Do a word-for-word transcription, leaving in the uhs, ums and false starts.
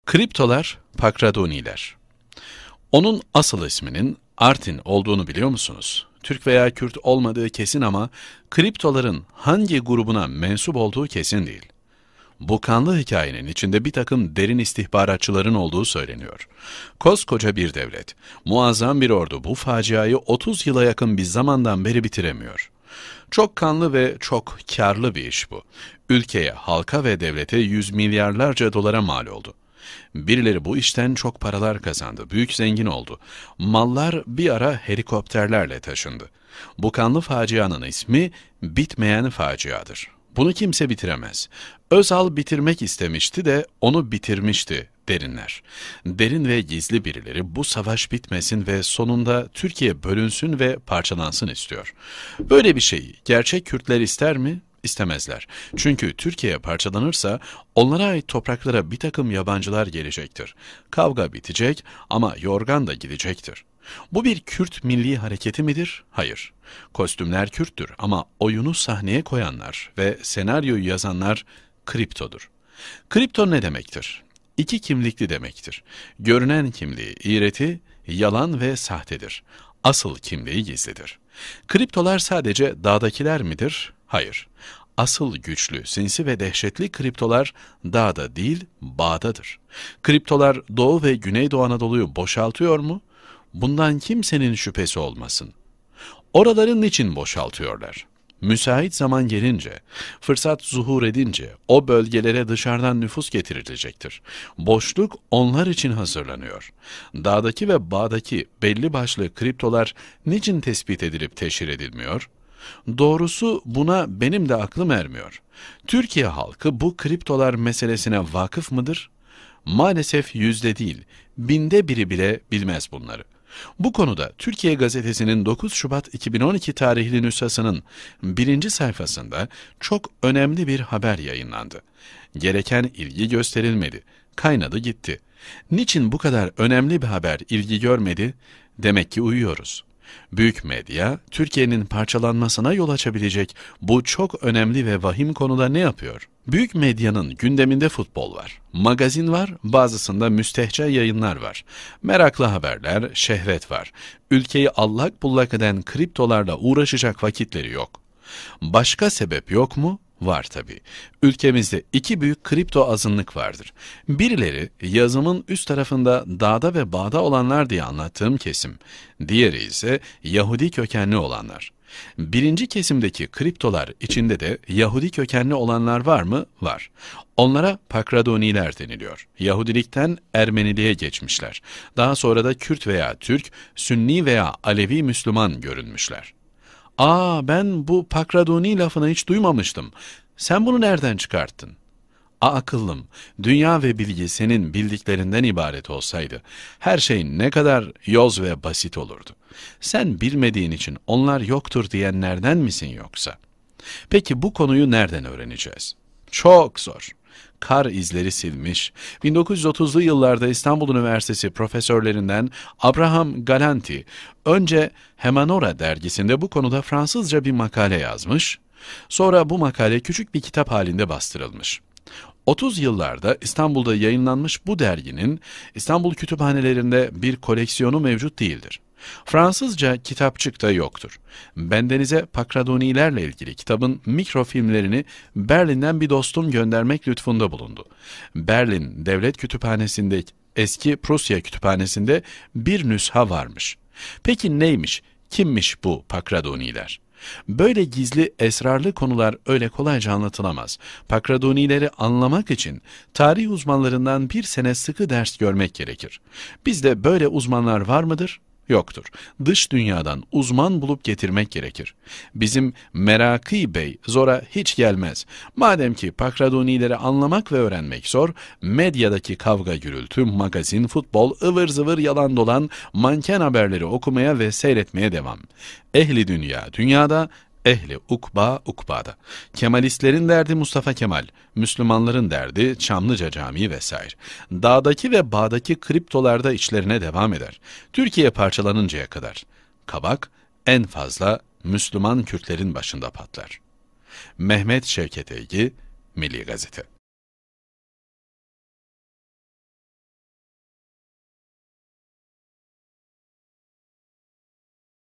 Kriptolar, Pakradoniler. Onun asıl isminin Artin olduğunu biliyor musunuz? Türk veya Kürt olmadığı kesin ama kriptoların hangi grubuna mensup olduğu kesin değil. Bu kanlı hikayenin içinde bir takım derin istihbaratçıların olduğu söyleniyor. Koskoca bir devlet, muazzam bir ordu bu faciayı otuz yıla yakın bir zamandan beri bitiremiyor. Çok kanlı ve çok karlı bir iş bu. Ülkeye, halka ve devlete yüz milyarlarca dolara mal oldu. Birileri bu işten çok paralar kazandı, büyük zengin oldu. Mallar bir ara helikopterlerle taşındı. Bu kanlı facianın ismi bitmeyen faciadır. Bunu kimse bitiremez. Özal bitirmek istemişti de onu bitirmişti derinler. Derin ve gizli birileri bu savaş bitmesin ve sonunda Türkiye bölünsün ve parçalansın istiyor. Böyle bir şeyi gerçek Kürtler ister mi? İstemezler. Çünkü Türkiye parçalanırsa onlara ait topraklara bir takım yabancılar gelecektir. Kavga bitecek ama yorgan da gidecektir. Bu bir Kürt milli hareketi midir? Hayır. Kostümler Kürttür ama oyunu sahneye koyanlar ve senaryoyu yazanlar kriptodur. Kripto ne demektir? İki kimlikli demektir. Görünen kimliği iğreti, yalan ve sahtedir. Asıl kimliği gizlidir. Kriptolar sadece dağdakiler midir? Hayır. Asıl güçlü, sinsi ve dehşetli kriptolar dağda değil, bağdadır. Kriptolar Doğu ve Güneydoğu Anadolu'yu boşaltıyor mu? Bundan kimsenin şüphesi olmasın. Oraları niçin boşaltıyorlar? Müsait zaman gelince, fırsat zuhur edince o bölgelere dışarıdan nüfus getirilecektir. Boşluk onlar için hazırlanıyor. Dağdaki ve bağdaki belli başlı kriptolar niçin tespit edilip teşhir edilmiyor? Doğrusu buna benim de aklım ermiyor. Türkiye halkı bu kriptolar meselesine vakıf mıdır? Maalesef yüzde değil, binde biri bile bilmez bunları. Bu konuda Türkiye Gazetesi'nin dokuz Şubat iki bin on iki tarihli nüshasının birinci sayfasında çok önemli bir haber yayınlandı. Gereken ilgi gösterilmedi, kaynadı gitti. Niçin bu kadar önemli bir haber ilgi görmedi? Demek ki uyuyoruz. Büyük medya, Türkiye'nin parçalanmasına yol açabilecek bu çok önemli ve vahim konuda ne yapıyor? Büyük medyanın gündeminde futbol var, magazin var, bazısında müstehce yayınlar var. Meraklı haberler, şehvet var. Ülkeyi allak bullak eden kriptolarla uğraşacak vakitleri yok. Başka sebep yok mu? Var tabii. Ülkemizde iki büyük kripto azınlık vardır. Birileri yazımın üst tarafında dağda ve bağda olanlar diye anlattığım kesim. Diğeri ise Yahudi kökenli olanlar. Birinci kesimdeki kriptolar içinde de Yahudi kökenli olanlar var mı? Var. Onlara Pakradoniler deniliyor. Yahudilikten Ermeniliğe geçmişler. Daha sonra da Kürt veya Türk, Sünni veya Alevi Müslüman görünmüşler. Aa, ben bu Pakradoni lafını hiç duymamıştım. Sen bunu nereden çıkarttın? A akıllım, dünya ve bilgi senin bildiklerinden ibaret olsaydı, her şey ne kadar yoz ve basit olurdu. Sen bilmediğin için onlar yoktur diyenlerden misin yoksa? Peki bu konuyu nereden öğreneceğiz? Çok zor. Kar izleri silmiş, bin dokuz yüz otuzlu yıllarda İstanbul Üniversitesi profesörlerinden Abraham Galanti, önce Hemanora dergisinde bu konuda Fransızca bir makale yazmış, sonra bu makale küçük bir kitap halinde bastırılmış. otuz yıllarda İstanbul'da yayınlanmış bu derginin İstanbul kütüphanelerinde bir koleksiyonu mevcut değildir. Fransızca kitapçık da yoktur. Bendenize Pakradonilerle ilgili kitabın mikrofilmlerini Berlin'den bir dostum göndermek lütfunda bulundu. Berlin Devlet Kütüphanesi'nde, eski Prusya Kütüphanesi'nde bir nüsha varmış. Peki neymiş, kimmiş bu Pakradoniler? Böyle gizli, esrarlı konular öyle kolayca anlatılamaz. Pakradonileri anlamak için tarih uzmanlarından bir sene sıkı ders görmek gerekir. Bizde böyle uzmanlar var mıdır? Yoktur. Dış dünyadan uzman bulup getirmek gerekir. Bizim Meraki Bey zora hiç gelmez. Madem ki Pakradonileri anlamak ve öğrenmek zor, medyadaki kavga gürültü, magazin, futbol, ıvır zıvır yalan dolan, manken haberleri okumaya ve seyretmeye devam. Ehli dünya dünyada, ehli ukba ukbada. Kemalistlerin derdi Mustafa Kemal, Müslümanların derdi Çamlıca Camii vesaire. Dağdaki ve bağdaki kriptolarda içlerine devam eder. Türkiye parçalanıncaya kadar. Kabak en fazla Müslüman Kürtlerin başında patlar. Mehmet Şevket Eygi, Milli Gazete.